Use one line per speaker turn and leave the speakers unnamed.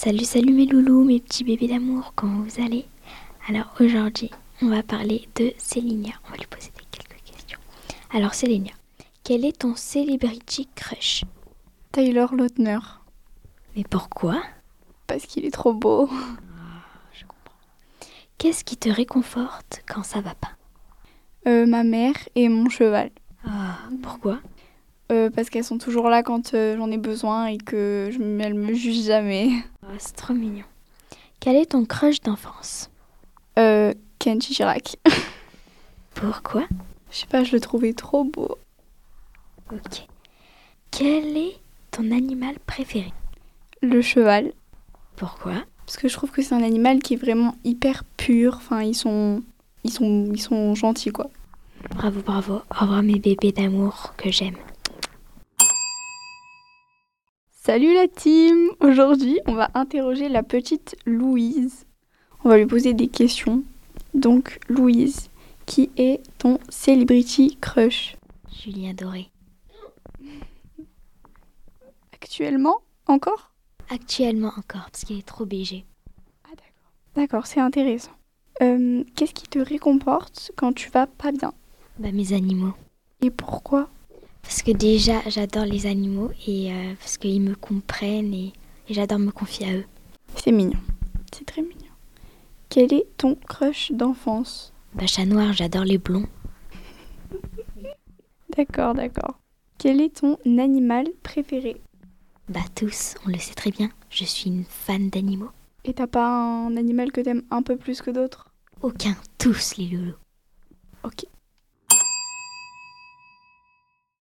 Salut, salut mes loulous, mes petits bébés d'amour, comment vous allez? Alors aujourd'hui, on va parler de Célinia. On va lui poser quelques questions. Alors Célinia, quel est ton celebrity crush?
Tyler Lautner,
Mais pourquoi?
parce qu'il est trop beau.
Je comprends. Qu'est-ce qui te réconforte quand ça va pas?
Ma mère et mon cheval,
Pourquoi?
parce qu'elles sont toujours là quand j'en ai besoin et elles me jugent jamais.
C'est trop mignon. Quel est ton crush d'enfance?
Ken Chirac.
Pourquoi?
Je sais pas, je le trouvais trop beau.
Ok. Quel est ton animal préféré?
Le cheval,
Pourquoi?
parce que je trouve que c'est un animal qui est vraiment hyper pur. Enfin, ils sont gentils, quoi.
Bravo, bravo. Au revoir mes bébés d'amour que j'aime.
Salut la team! Aujourd'hui, on va interroger la petite Louise. On va lui poser des questions. Donc, Louise, qui est ton celebrity crush?
Julien Doré.
Actuellement, encore?
Actuellement encore, parce qu'il est trop BG.
Ah d'accord, c'est intéressant. Qu'est-ce qui te réconforte quand tu vas pas bien?
Mes animaux.
Et pourquoi?
Parce que déjà, j'adore les animaux et parce qu'ils me comprennent et j'adore me confier à eux.
C'est mignon, c'est très mignon. Quel est ton crush d'enfance?
Chat noir, j'adore les blonds.
D'accord. Quel est ton animal préféré?
Tous, on le sait très bien, je suis une fan d'animaux.
Et t'as pas un animal que t'aimes un peu plus que d'autres?
Aucun, tous les loulous.
Ok.